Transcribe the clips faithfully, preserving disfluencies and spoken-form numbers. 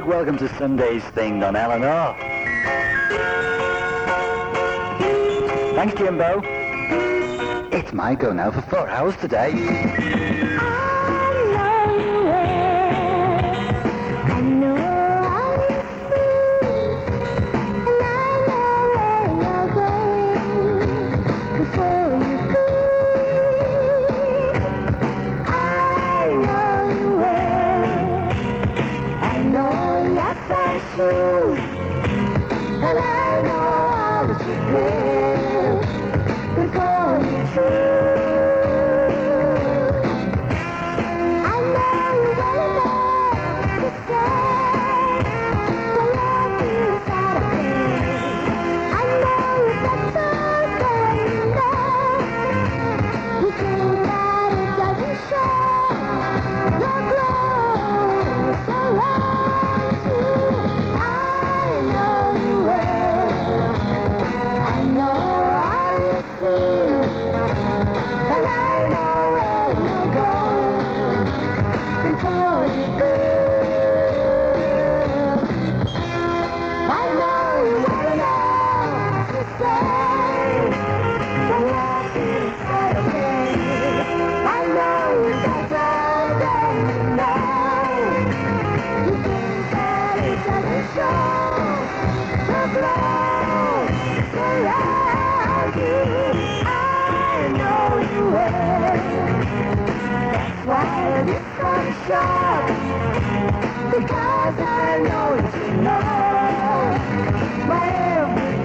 welcome to Sunday's Thing on Eleanor. Thanks, Jimbo. It's my go now for four hours today. Because I know you know my every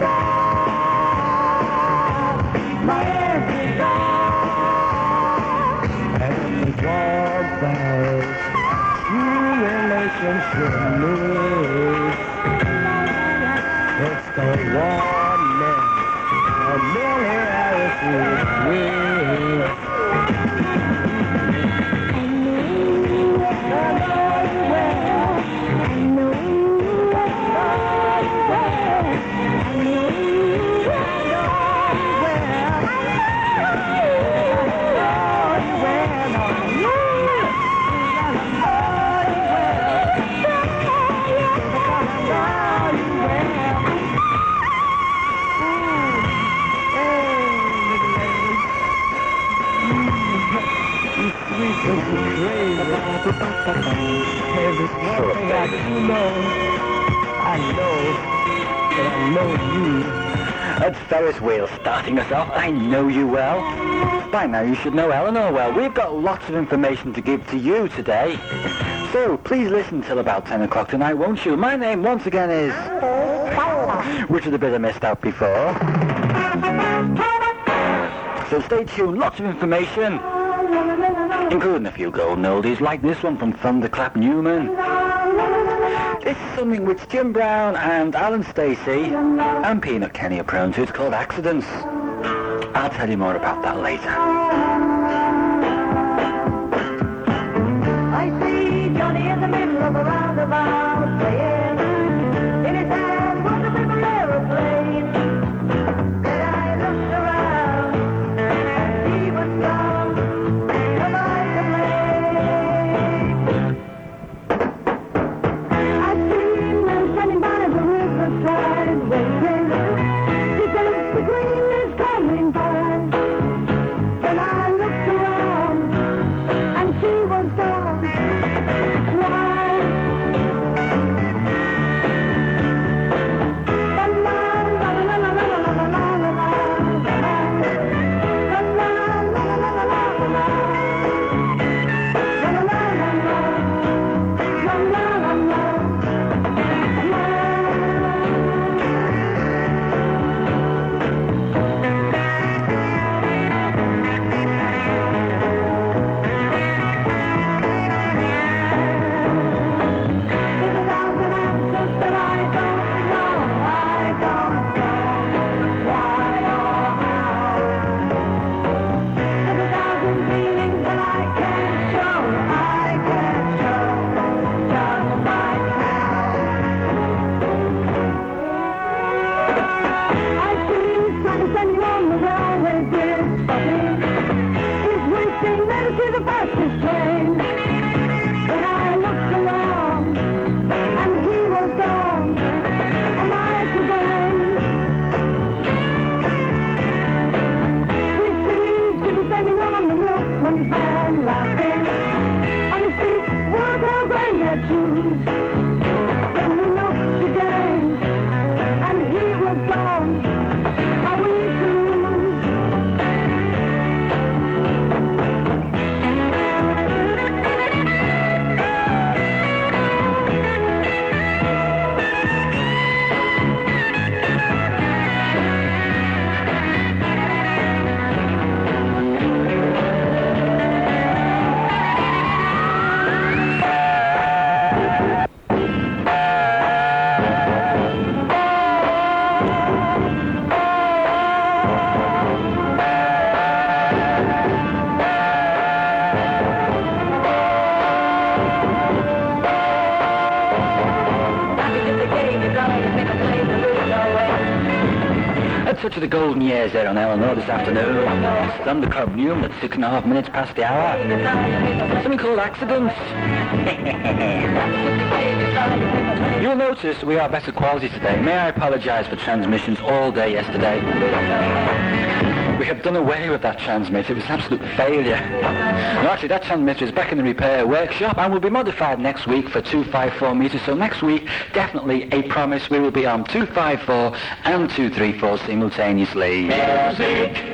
thought, my every thought. And the dog bells, true relationship news. It's the warning, a million hours with me. There's one thing I do know. I know that I know you. That's Ferris Wheel starting us off. I know you well. By now you should know Eleanor well. We've got lots of information to give to you today. So please listen till about ten o'clock tonight, won't you? My name once again is... which is a bit I missed out before. So stay tuned, lots of information, including a few golden oldies like this one from Thunderclap Newman. This is something which Jim Brown and Alan Stacey and Peanut Kenny are prone to. It's called Accidents. I'll tell you more about that later. I see Johnny in the middle of a roundabout playing. In his hand was a little aeroplane. Then I looked around and he was gone. Am I to blame? I see men standing by the riverside waiting. Because the green is coming by. Then I looked around and she was gone. Why? La la la la la la la la la la la. La la la la la la la la. La la la la la. La la fastest train. But I looked around and he was gone. Are we through? Touch of the golden years there on L and O this afternoon. It's Thunderclap Newman at six and a half minutes past the hour. Something called accidents. You'll notice we are better quality today. May I apologise for transmissions all day yesterday. We have done away with that transmitter. It was an absolute failure. No, actually, that transmitter is back in the repair workshop and will be modified next week for two fifty-four metres. So next week, definitely a promise, we will be on two fifty-four and two thirty-four simultaneously. Music!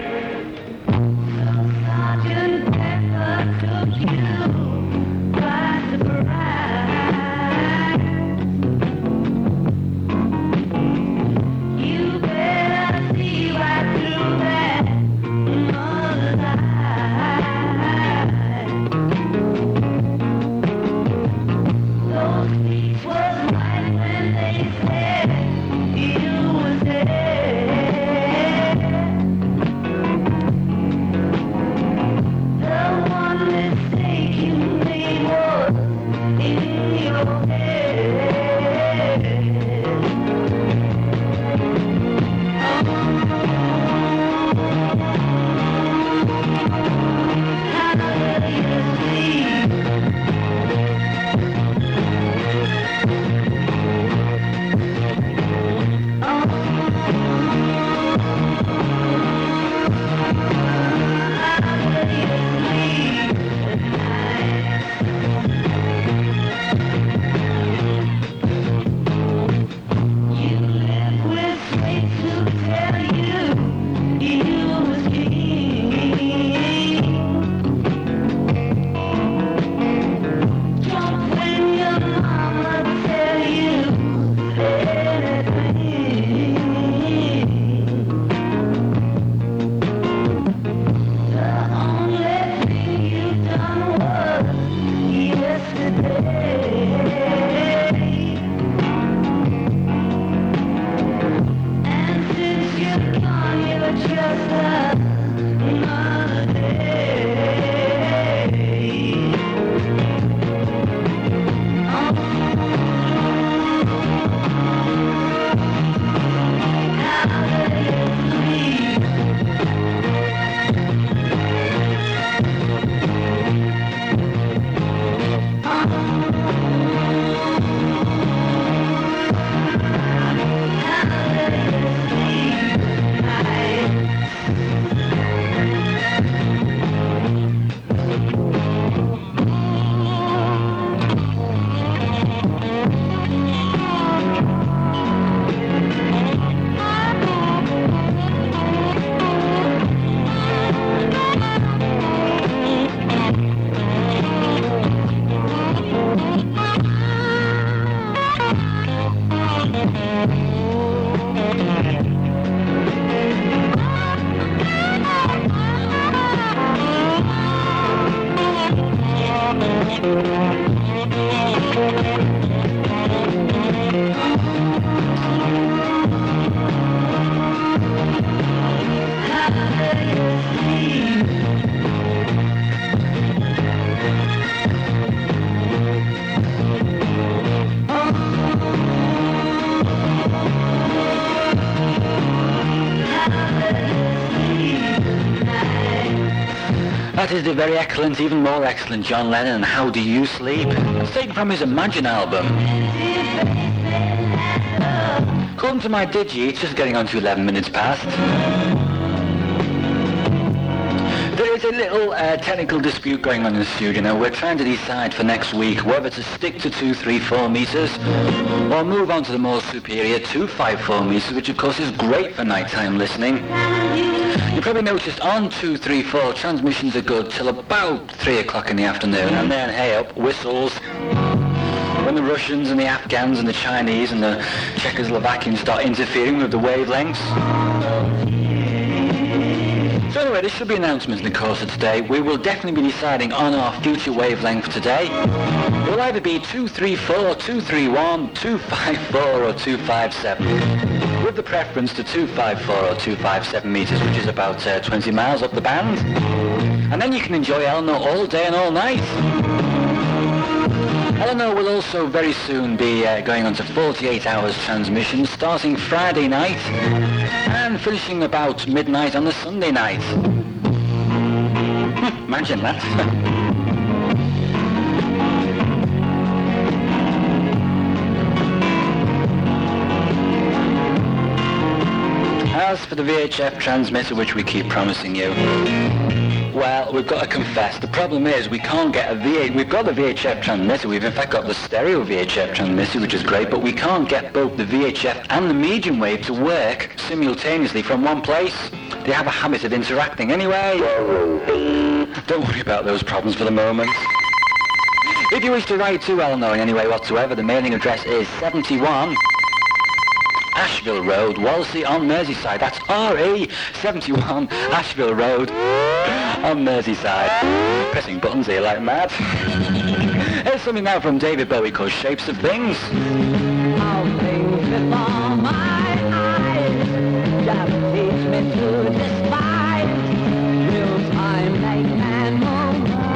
That is the very excellent, even more excellent John Lennon, How Do You Sleep? It's taken from his Imagine album. According to my Digi, it's just getting on to eleven minutes past. There There's a little uh, technical dispute going on in the studio now. We're trying to decide for next week whether to stick to two three four meters or move on to the more superior two five four meters, which of course is great for nighttime listening. You probably noticed on two three four transmissions are good till about three o'clock in the afternoon, and then hey up, whistles. When the Russians and the Afghans and the Chinese and the Czechoslovakians start interfering with the wavelengths. So anyway, there should be announcements in the course of today. We will definitely be deciding on our future wavelength today. It will either be two three four, two three one, two five four or two five seven, with the preference to two five four or two five seven meters, which is about uh, twenty miles up the band. And then you can enjoy Elno all day and all night. Eleanor will also very soon be uh, going on to forty-eight hours transmission, starting Friday night and finishing about midnight on the Sunday night. Imagine that. As for the V H F transmitter, which we keep promising you, well, we've got to confess, the problem is we can't get a V H F, we've got the V H F transmitter, we've in fact got the stereo V H F transmitter, which is great, but we can't get both the V H F and the medium wave to work simultaneously from one place. They have a habit of interacting anyway. Don't worry about those problems for the moment. If you wish to write to Eleanor in any way whatsoever, the mailing address is seventy-one Ashville Road, Walsey on Merseyside. That's R E seventy-one Ashville Road on Merseyside. Pressing buttons here like mad. Here's something now from David Bowie called Shapes of Things. All things before my eyes just teach me to despise. Will time make man more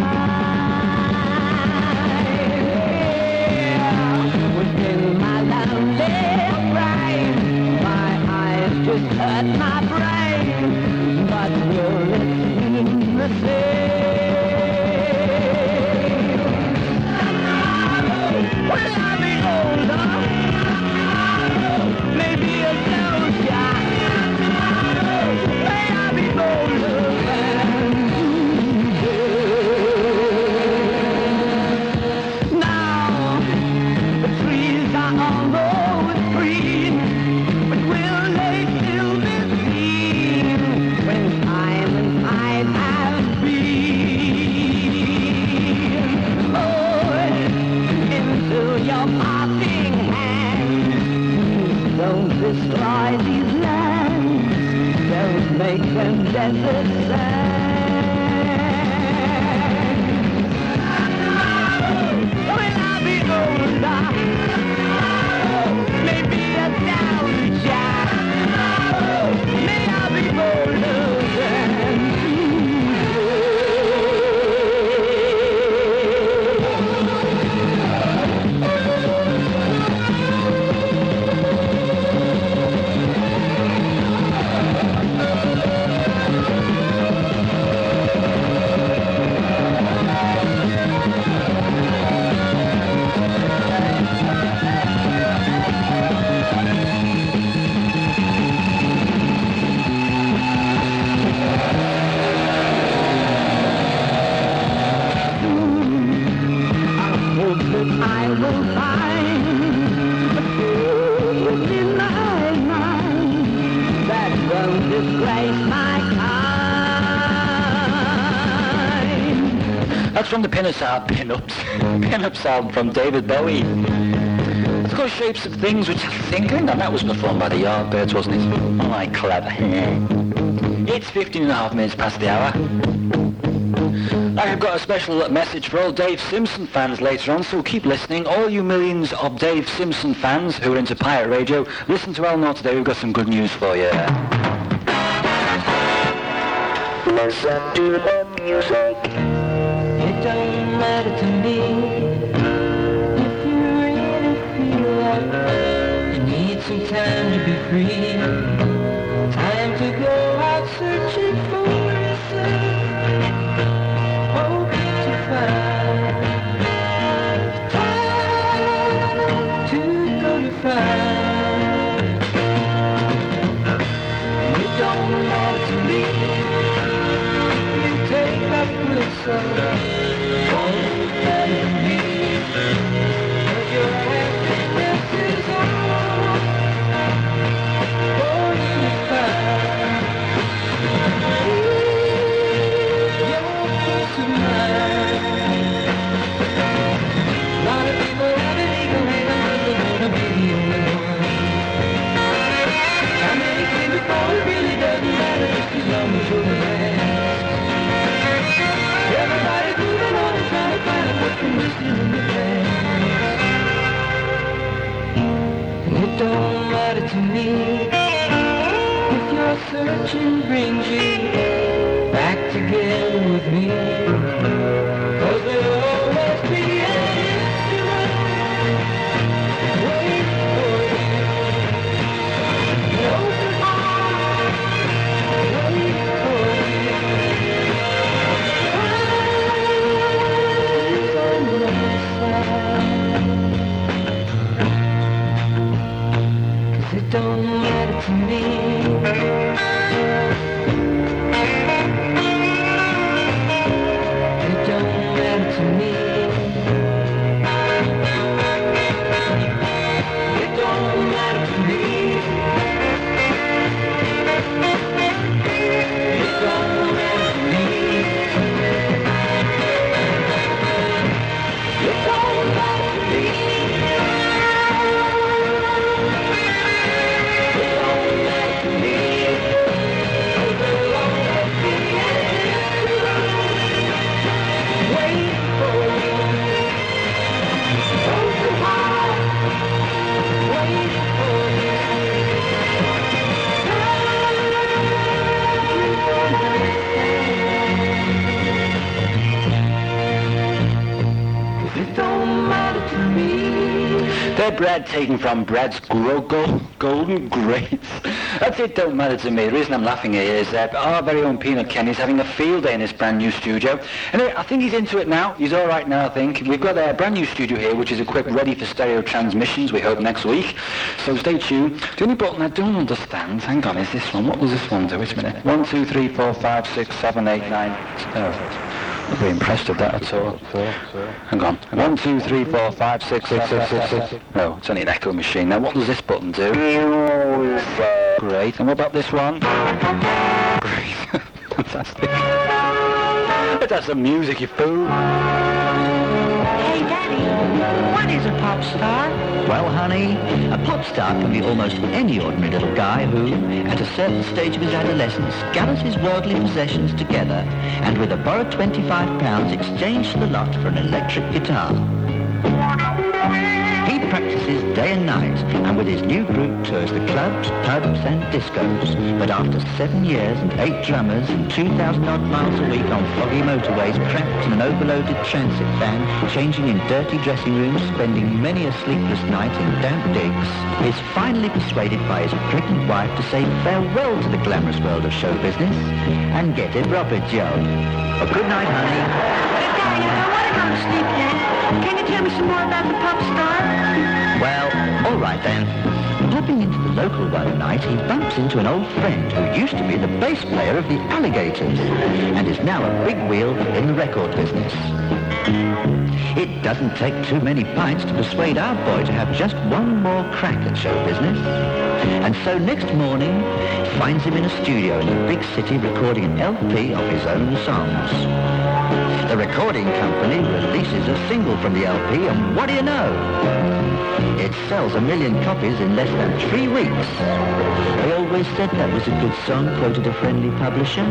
wise? Within my lonely brain, my eyes just hurt my brain, but will it seem the same? Will I be older? Maybe a soldier. May I be older than you? Now the trees are almost green, but will they still be seen when time and tide have been? Oh, into your parting hands, don't destroy these lands, don't make them desert sands. Will I be older? Maybe a downjack. May I be older than I will find a truth in my mind that won't disgrace my kind. That's from the Pinups album, Pinups, Pinups album from David Bowie. It's called Shapes of Things, which I think, hang on, that was performed by the Yardbirds, wasn't it? Oh, my clever. It's fifteen and a half minutes past the hour. I've got a special message for all Dave Simpson fans later on, so keep listening. All you millions of Dave Simpson fans who are into pirate radio, listen to Eleanor today. We've got some good news for you. Listen to the music. It don't matter to me if you really feel like you need some time to be free. Time to go out searching for yourself. Hoping to find time to go to find. It don't matter to me. You take so. Won't let me. 'Cause your happiness is all for you to find. Your peace of mind. A lot of people have an eagle hang on, but they wanna be the only one. How many came before, it really doesn't matter, just as long as you're the last. Everybody's moving on and trying to find out what's been missing in the past. And it don't matter to me if your searching brings you back together with me. 'Cause there'll always be an instrument waiting for you. An open heart waiting for you. Eyes on the side. 'Cause it don't matter to me. It don't matter to me. It don't matter to me. It don't matter to me. It don't matter to me. It don't matter to me. 'Cause there'll always be an instrument waiting for you. Open heart waiting for you. It don't matter to me. They're bread taken from Bread's Gro- Go- Golden Grapes. That's it, don't matter to me. The reason I'm laughing here is that our very own Peanut Kenny's having a field day in his brand new studio. And I think he's into it now. He's all right now, I think. We've got a brand new studio here, which is equipped ready for stereo transmissions, we hope, next week. So stay tuned. The only button I don't understand, hang on, is this one. What was this one do? Wait a minute. One, two, three, four, five, six, seven, eight, nine. Oh. I'm not very impressed with that at all. Hang on. One, two, three, four, five, six, six, six, six, six. No, it's only an echo machine. Now, what does this button do? Great. And what about this one? Great. Fantastic. That's some music, you fool. Hey, Daddy, what is a pop star? Well, honey, a pop star can be almost any ordinary little guy who, at a certain stage of his adolescence, gathers his worldly possessions together and with a borrowed twenty-five pounds exchanges the lot for an electric guitar. He practices day and night, and with his new group tours the clubs, pubs and discos. But after seven years and eight drummers and two thousand odd miles a week on foggy motorways, cramped in an overloaded transit van, changing in dirty dressing rooms, spending many a sleepless night in damp digs, he's finally persuaded by his pregnant wife to say farewell to the glamorous world of show business and get a proper job. Well, good night, honey. Daddy, I want to go to sleep then. Can you tell me some more about the pop star? Well, all right then. Popping into the local one night, he bumps into an old friend who used to be the bass player of the Alligators and is now a big wheel in the record business. It doesn't take too many pints to persuade our boy to have just one more crack at show business. And so next morning, finds him in a studio in the big city recording an L P of his own songs. The recording company releases a single from the L P, and what do you know? It sells a million copies in less than three weeks. They always said that was a good song, quoted a friendly publisher.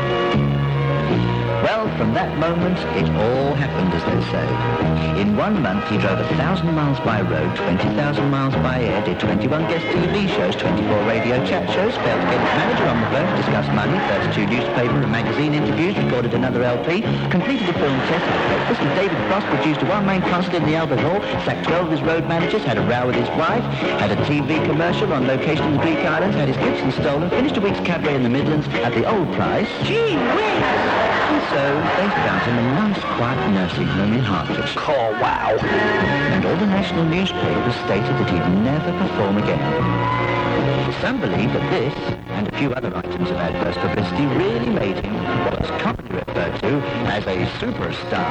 Well, from that moment, it all happened, as they say. In one month, he drove a thousand miles by road, twenty thousand miles by air, did twenty-one guest T V shows, twenty-four radio chat shows, failed to get his manager on the phone, discussed money, thirty-two newspaper and magazine interviews, recorded another L P, completed a film test, had breakfast with David Frost, produced a one-man concert in the Albert Hall, sacked twelve of his road managers, had a row with his wife, had a T V commercial on location in the Greek Islands, had his Gibson stolen, finished a week's cabaret in the Midlands at the old price. Gee whiz! And so they found him a nice, quiet nursing home in Hartford. Oh, wow. And all the national newspapers stated that he'd never perform again. Some believe that this, and a few other items of adverse publicity, really made him what is commonly referred to as a superstar.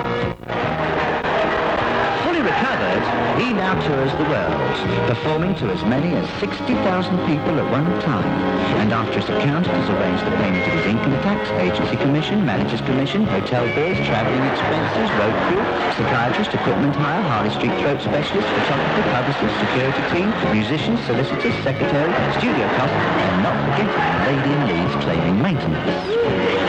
Fully recovered, he now tours the world, performing to as many as sixty thousand people at one time. And after his accountant has arranged the payment of his income tax, agency commission, manager's commission, hotel bills, travelling expenses, road crew, psychiatrist, equipment hire, Harley Street throat specialist, photographer, publicist, security team, musicians, solicitors, secretary, studio costs, and not forgetting the lady in Leeds claiming maintenance.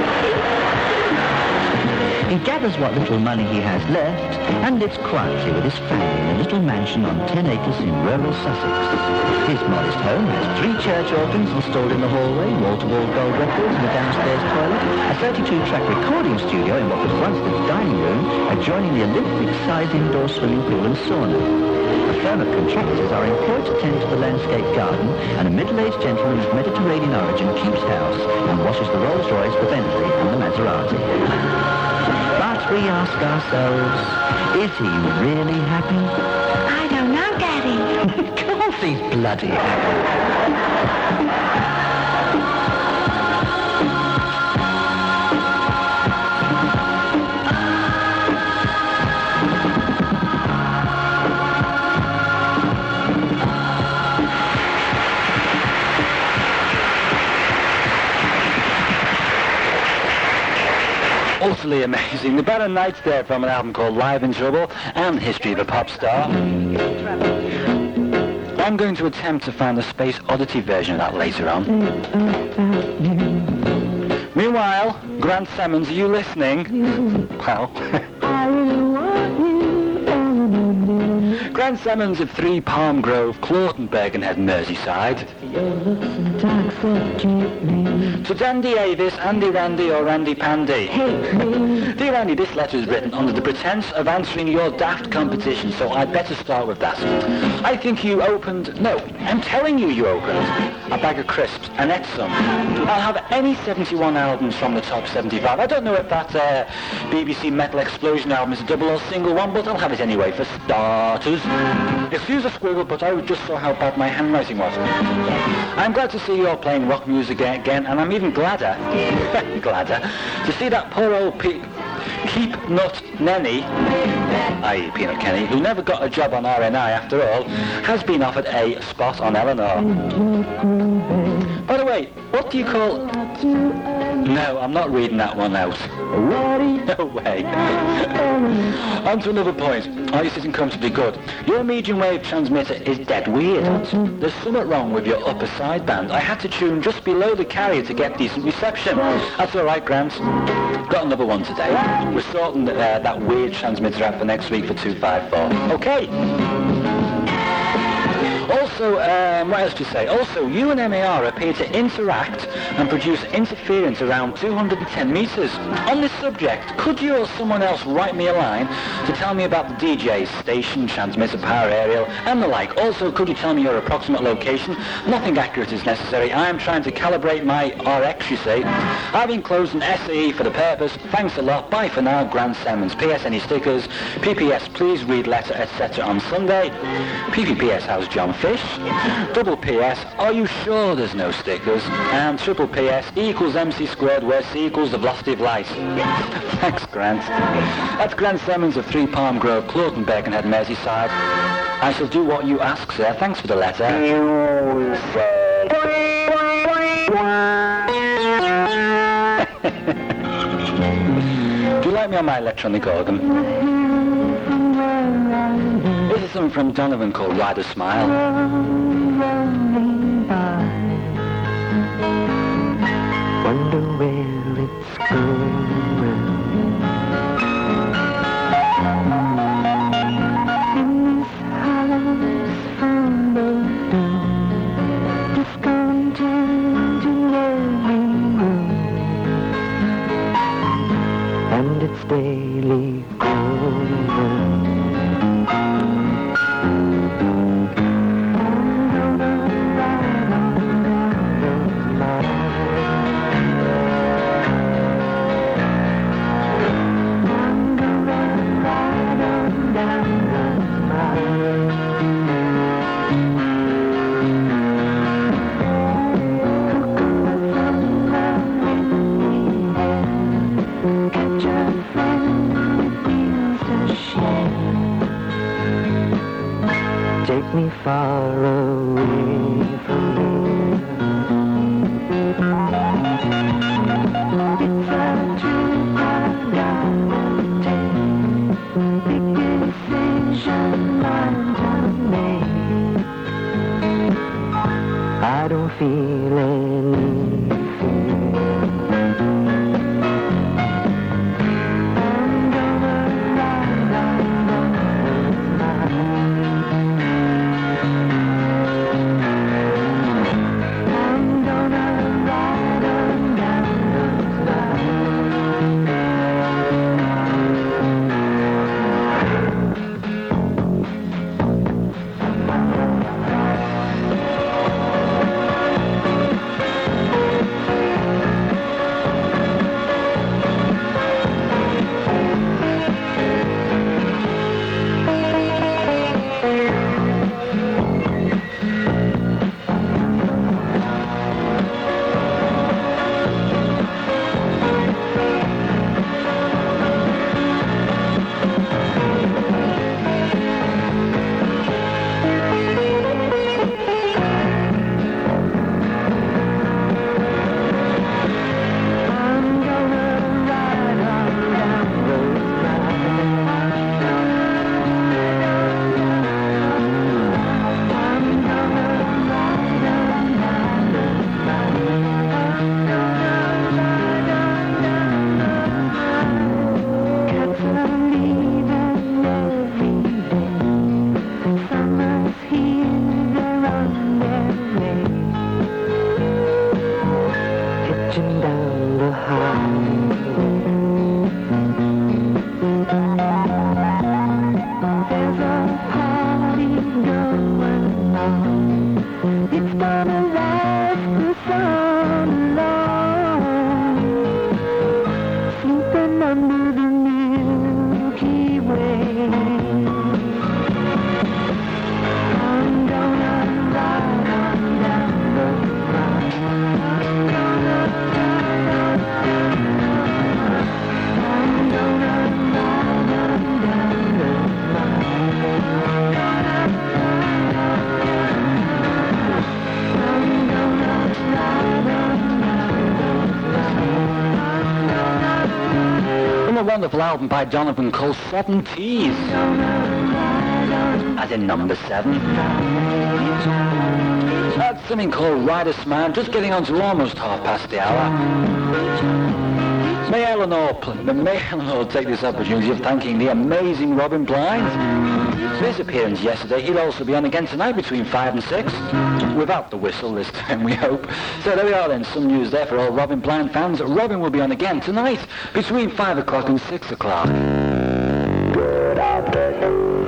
He gathers what little money he has left and lives quietly with his family in a little mansion on ten acres in rural Sussex. His modest home has three church organs installed in the hallway, wall-to-wall gold records in the downstairs toilet, a thirty-two track recording studio in what was once the dining room, adjoining the Olympic-sized indoor swimming pool and sauna. A firm of contractors are employed to tend to the landscape garden, and a middle-aged gentleman of Mediterranean origin keeps house and washes the Rolls-Royce, the Bentley and the Maserati. But we ask ourselves, is he really happy? I don't know, Daddy. Of course he's bloody happy. Utterly amazing. The Barren Nights there from an album called Live in Trouble and History of a Pop Star. I'm going to attempt to find the Space Oddity version of that later on. Meanwhile, Grant Simmons, are you listening? Well... Grant Simmons of Three Palm Grove, Claughton, Bergenhead, Merseyside. To Dandy Avis, Andy Randy or Randy Pandy. Dear Andy, this letter is written under the pretense of answering your daft competition, so I'd better start with that. I think you opened, no, I'm telling you you opened a bag of crisps and ate some. I'll have any seventy-one albums from the top seventy-five. I don't know if that uh, B B C Metal Explosion album is a double or single one, but I'll have it anyway for starters. Excuse the squiggle, but I just saw how bad my handwriting was. I'm glad to see you're playing rock music again, and I'm even gladder, gladder, to see that poor old Pe- Keep Nut Nenny, that is. Peanut Kenny, who never got a job on R N I after all, has been offered a spot on Eleanor. By the way, what do you call... No, I'm not reading that one out. No way. On to another point. Are you sitting comfortably? Good. Your medium wave transmitter is dead weird. There's something wrong with your upper sideband. I had to tune just below the carrier to get decent reception. That's all right, Grant. Got another one today. We're sorting uh, that weird transmitter out for next week for two five four. Okay. Also, um, what else to say? Also, you and M A R appear to interact and produce interference around two hundred ten meters. On this subject, could you or someone else write me a line to tell me about the D J's station, transmitter, power aerial, and the like? Also, could you tell me your approximate location? Nothing accurate is necessary. I am trying to calibrate my R X, you see. I've enclosed an S A E for the purpose. Thanks a lot. Bye for now, Grant Simmons. P S. Any stickers? P P S. Please read letter, et cetera on Sunday. P P P S. How's John Fish? Double P S. Are you sure there's no stickers? And triple P S. E equals M C squared, where C equals the velocity of light. Thanks, Grant. That's Grant Simmons of Three Palm Grove, Claughton, Bergenhead, Merseyside. I shall do what you ask, sir. Thanks for the letter. Do you like me on my electronic organ? This is something from Donovan called Ride a Smile. Wonder where it's going. In this house from the dawn, discontent in every room, and it's daily growing. marching down the highway. There's a party going on. It's gonna last the summer long. Sleeping under the Milky Way. I'm gonna ride on down the line. I'm gonna ride I'm gonna ride on down the line. I'm gonna ride on From a wonderful album by Jonathan called Seven T's, as in number seven. That's something called Riders Man, just getting on to almost half past the hour. May Eleanor, may Eleanor take this opportunity of thanking the amazing Robin Blind for his appearance yesterday. He'll also be on again tonight between five and six, without the whistle this time, we hope. So there we are then, some news there for all Robin Blind fans. Robin will be on again tonight between five o'clock and six o'clock. Good afternoon.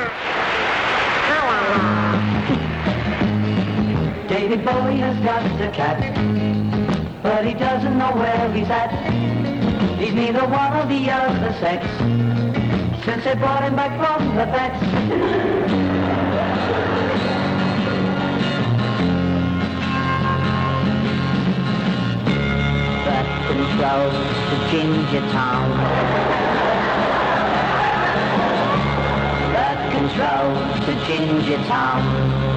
David Bowie has got a cat, but he doesn't know where he's at. He's neither one of the other sex, since they brought him back from the vets. That controls the Ginger Town. That controls the Ginger Town.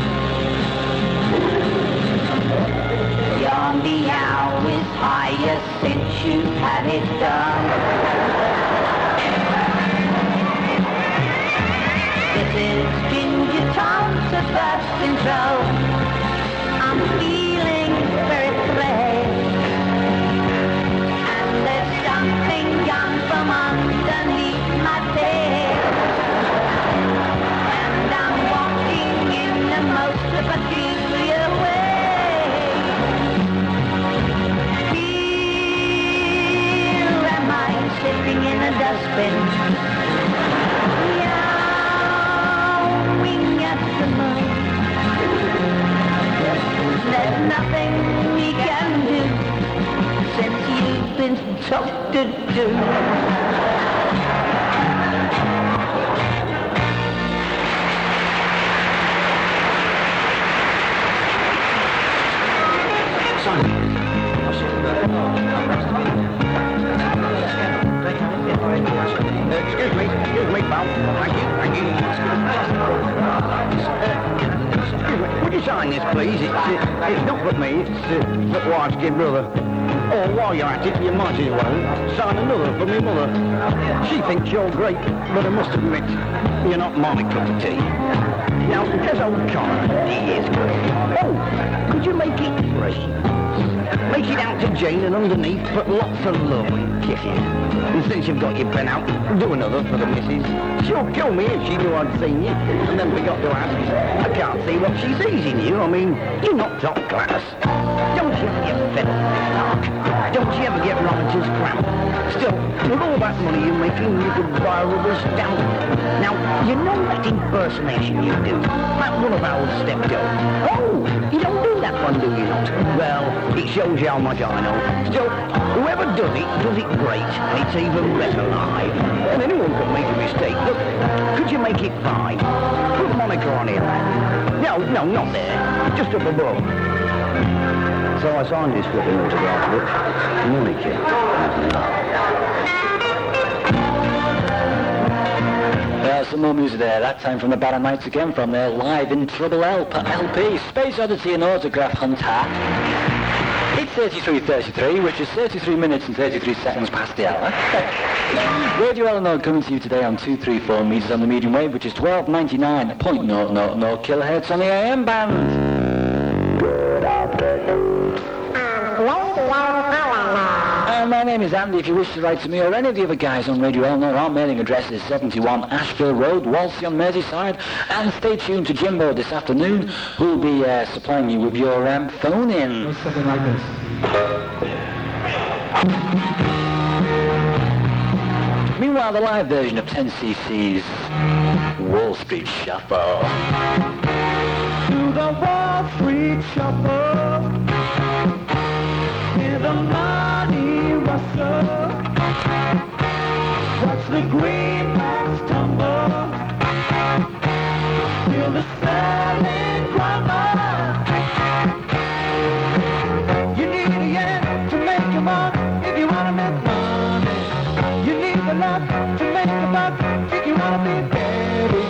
Your meow is higher since you've had it done. This is Ginger Tom's first intro. I'm feeling very fresh, and there's something young from underneath my bed, and I'm walking in the most peculiar way. Slipping in a dustbin, meowing at the moon. There's nothing we can do since you've been talked to. Excuse me, excuse me, pal. Thank you, thank you. Excuse me, would you sign this, please? It's, uh, it's not for me, it's uh, for wife's dear brother. Or while you're at it, you might as well sign another for me mother. She thinks you're great, but I must admit, you're not my cup of tea. Now, there's old Connor, he is great. Oh, could you make it free? Make it out to Jane and underneath, put lots of love and kisses. And since you've got your pen out, do another for the missus. She'll kill me if she knew I'd seen you, and then forgot to ask. I can't see what she sees in you. I mean, you're not top class. Don't you ever get fed up with this lark? Don't you ever get writer's cramp? Still, with all that money you're making, you could buy a rubber stamp. Now, you know that impersonation you do? That one of our stepdad. Oh, you don't do that one, do you not? Well, it shows you how much I know. Still, whoever does it, does it great. It's even better live. And anyone can make a mistake. Look, could you make it fine? Put Monica on here, lad. No, no, not there. Just up above. So I signed this flipping autograph book. Monica. There's some more music there, that time from the Barron Knights again, from their Live in Trouble L P, Space Oddity and Autograph Hunter. It's thirty-three thirty-three, which is thirty-three minutes and thirty-three seconds past the hour. Radio Eleanor coming to you today on two three four meters on the medium wave, which is twelve ninety-nine point zero zero zero kilohertz on the A M band. Good afternoon. And my name is Andy. If you wish to write to me or any of the other guys on Radio Eleanor, our mailing address is seventy-one Ashville Road, Walsey on Merseyside. And stay tuned to Jimbo this afternoon, who'll be uh, supplying you with your um, phone-in. Something like this. Meanwhile, the live version of ten C C's Wall Street Shuffle. To the Wall Street Shuffle, hear the money rustle, watch the greenbacks tumble, feel the selling crumble. You need a yen to make your mark if you want to make money. You need the luck to make a buck if you want to be buried.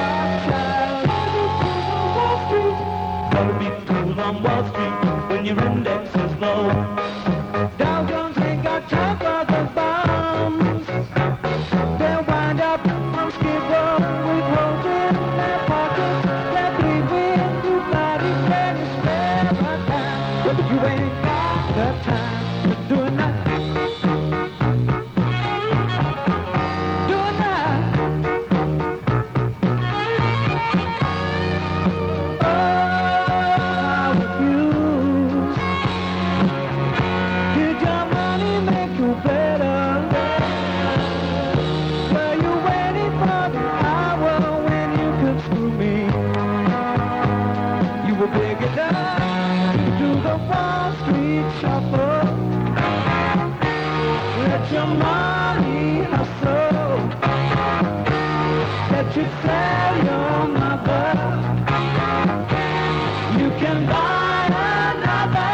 Gotta be cool on Wall Street when your index is low. Dow Jones ain't got time for the bombs. They'll wind up on Skid Row with holes in their pockets. They'll bleed with new bodies when you spare my time. But you ain't got the time for doing that. Doing that. Your money hustle, that you tell your mother you can buy another.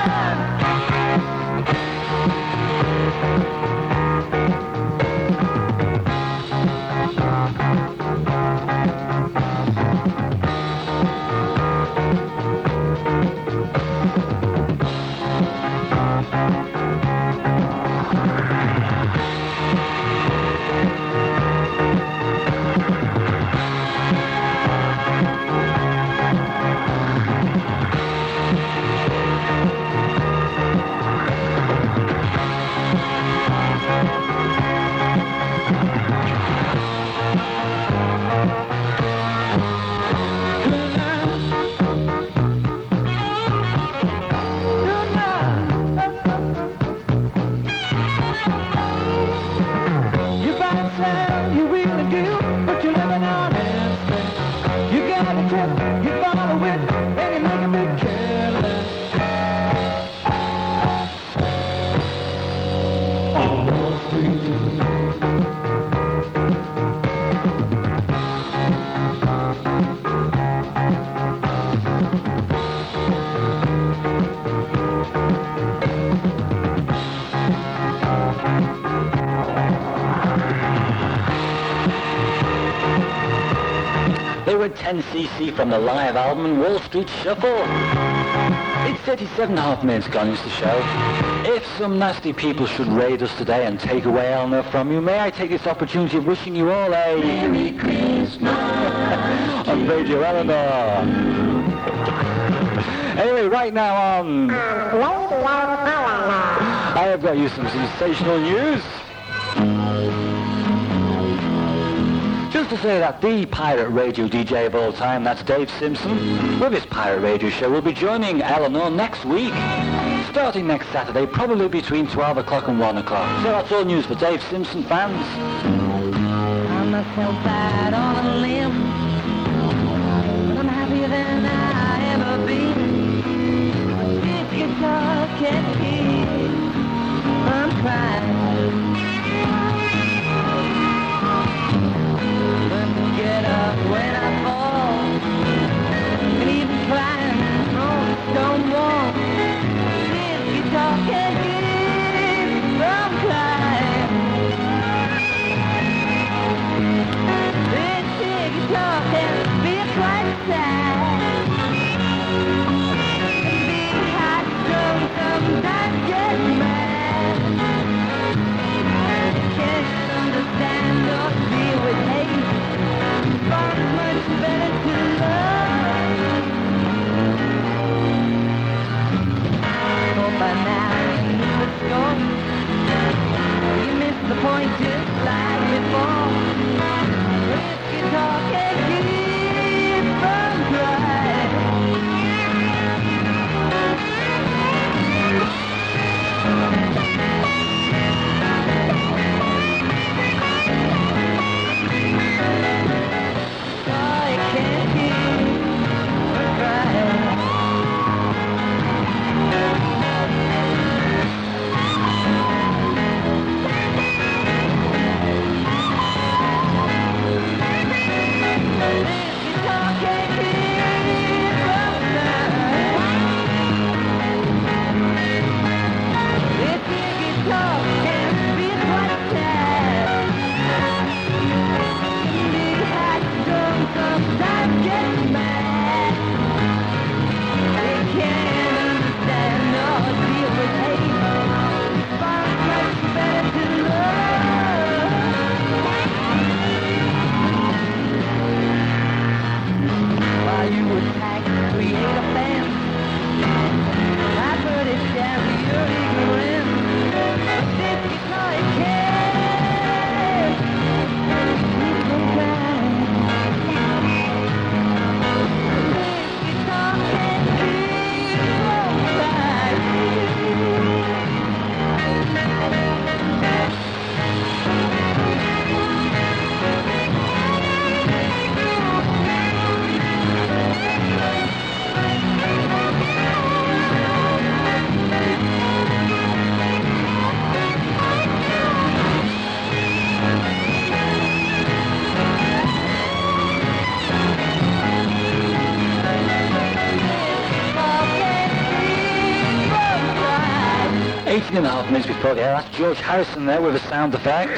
You really do, but you're living on instinct. You got a tip, you follow it, and you make a big careless. On Wall Street. They were ten C C from the live album Wall Street Shuffle. It's thirty-seven and a half minutes gone into the show. If some nasty people should raid us today and take away Eleanor from you, may I take this opportunity of wishing you all a Merry Christmas on Radio Eleanor. Anyway, right now on I have got you some sensational news. Just to say that the pirate radio D J of all time, that's Dave Simpson, with his pirate radio show, will be joining Eleanor next week, starting next Saturday, probably between twelve o'clock and one o'clock. So that's all news for Dave Simpson fans. I myself out on a limb, but I'm happier than I ever been. This guitar can't hear, I'm crying. Get up when I fall, and even climb on the stone wall. This guitar can't keep from crying. This guitar can be quite sad. And being high strung sometimes gets mad. Can't understand or deal with hate. Much better to love. Oh, by now eighteen and a half minutes before the hour. That's George Harrison there with a sound effect.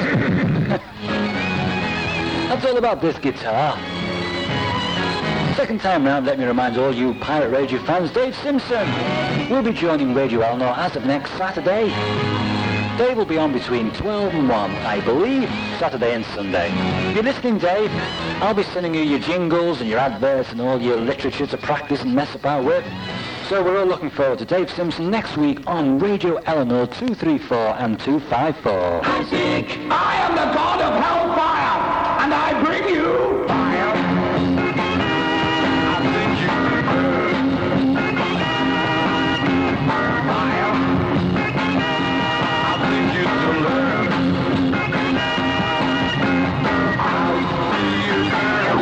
That's all about this guitar. Second time round, let me remind all you Pirate Radio fans, Dave Simpson will be joining Radio Eleanor as of next Saturday. Dave will be on between twelve and one, I believe, Saturday and Sunday. If you're listening, Dave, I'll be sending you your jingles and your adverts and all your literature to practice and mess about with. So we're all looking forward to Dave Simpson next week on Radio Eleanor two three four and two five four. I think I am the god of hellfire, and I bring you fire. I think you burn. Fire. I think you to learn. I'll see you burn.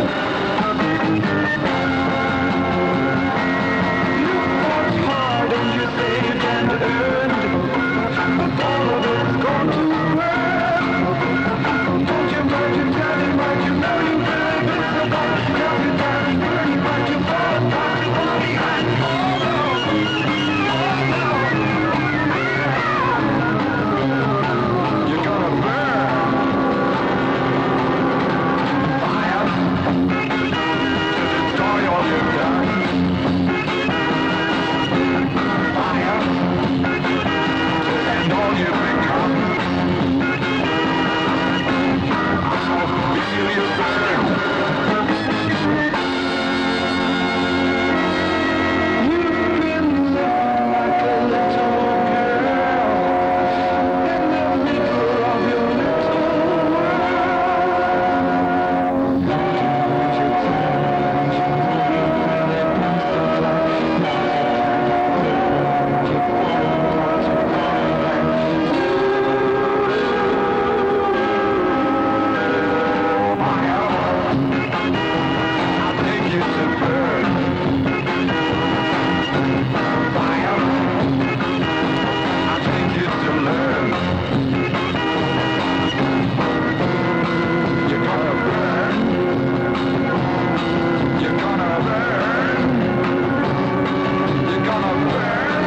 You fought hard and you saved and earned, but all of it's gone to burn. Don't you know you got it right, you know you got it. It's about to got it down and burn you right, you fall apart, you fall behind. Oh no, oh no. You're gonna burn. Fire. Destroy all you've done. Fire. And all you've become. I'll feel you burn. You've been living like a little girl in the middle of your little world. I think you to burn. Fire. I think you to learn. You're gonna burn. You're gonna burn. You're gonna burn.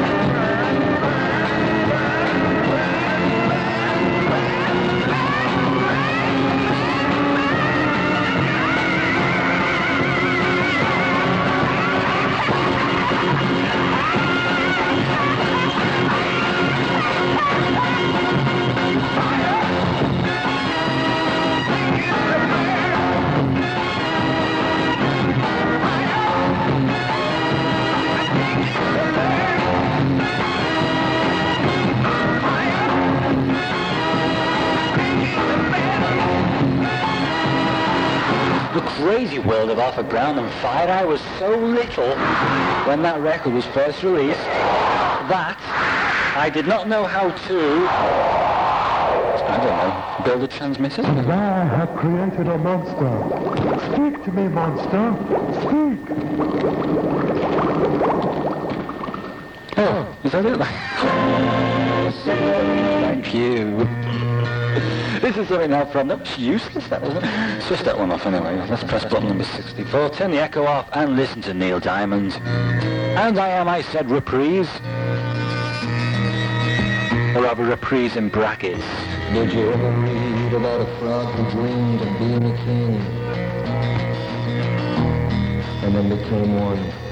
The crazy world of Arthur Brown and Fire. I was so little when that record was first released that I did not know how to, I don't know, build a transmitter. And I have created a monster. Speak to me, monster. Speak. Oh, is that it? Thank you. This is something now from, that was useless, that wasn't it? Switch that one off anyway. Let's press button number sixty-four, turn the echo off and listen to Neil Diamond. And I am, I said, reprise. Or rather, reprise in brackets. Did you ever read about a frog who dreamed of being a king? And then became one?